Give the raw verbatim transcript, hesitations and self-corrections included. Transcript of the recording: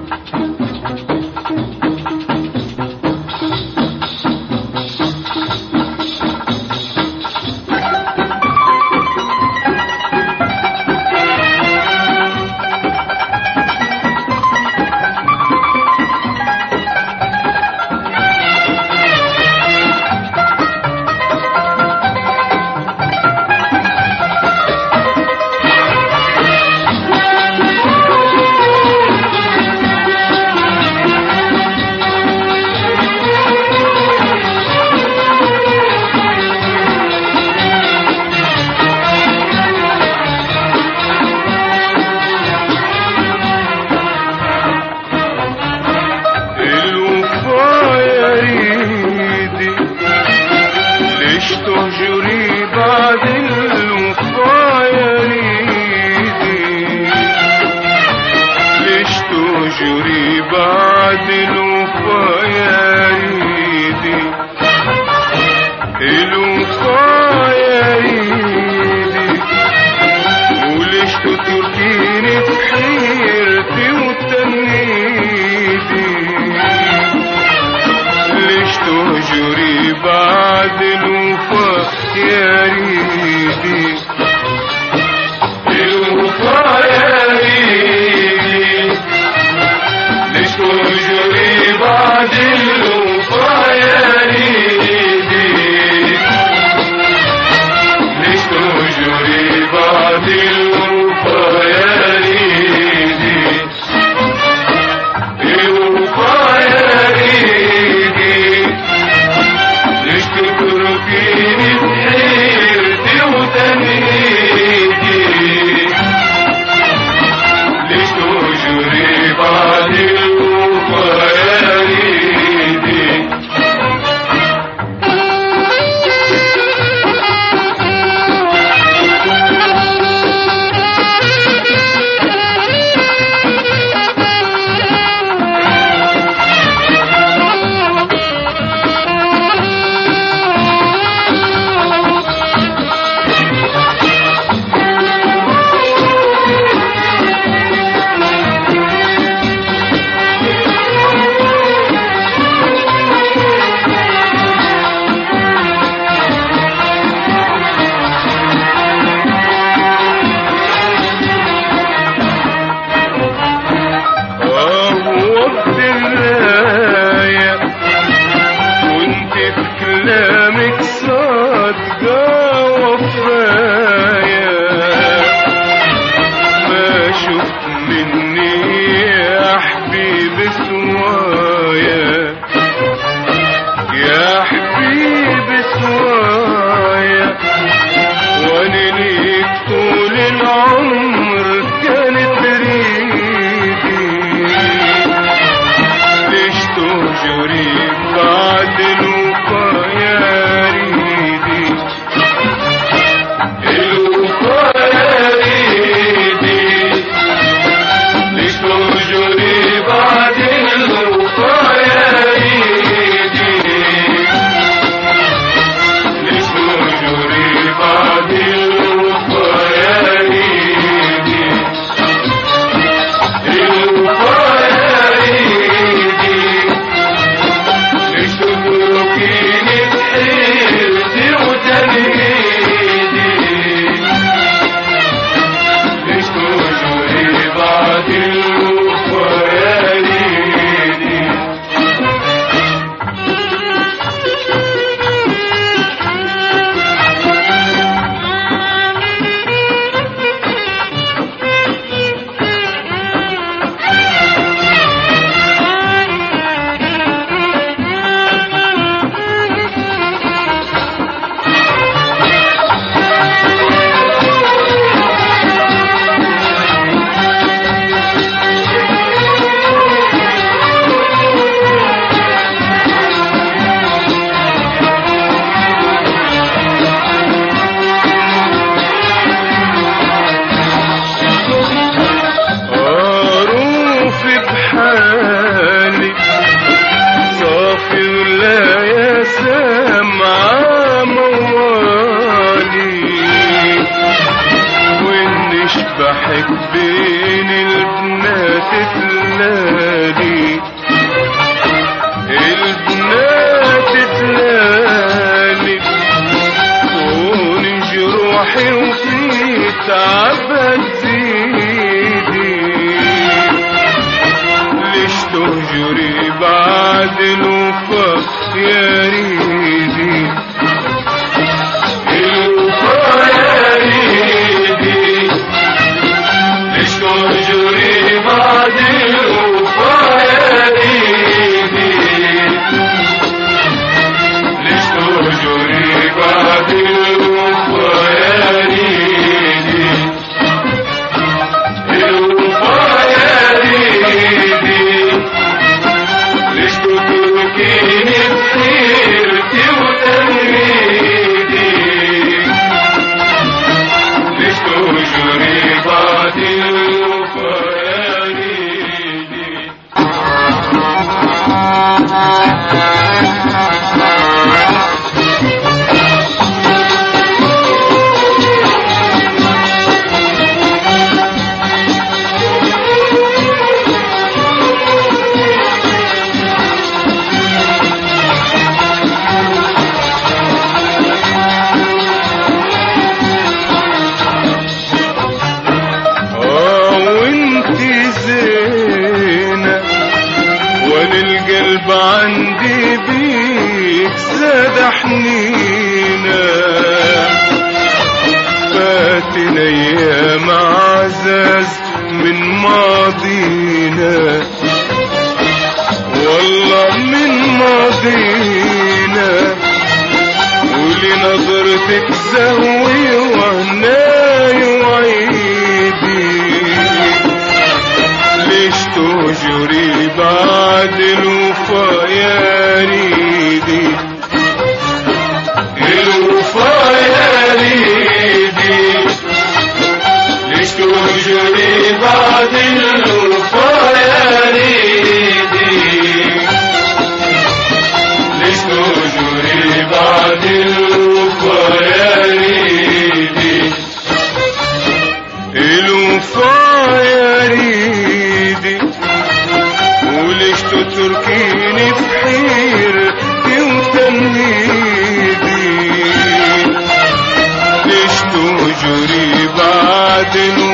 بحب بين البنات تلاقي تهجري بعد الوفا يا ريدي الوفا يا ريدي ليش تهجري بعد الوفا يا ريدي ليش تهجري بعد الوفا يا ريدي الوفا يا ريدي ليش تتركيني بحيرتي وتنهيدي ليش تهجري بعد الوفا يا ريدي والقلب عندي بيك زاد حنينه فاتنا ايام عزاز من ماضينا والله من ماضينا ولنظرتك زهوي وهناي وعيدي ليش تهجري بعد الوفا يا ريدي الوفا يا ريدي ليش تهجري بعد الوفا يا ريدي ليش تهجري بعد الوفا يا ريدي الوفا يا ريدي وليش تتركيني بحيرتي وتنهيدي ليش تهجري بعد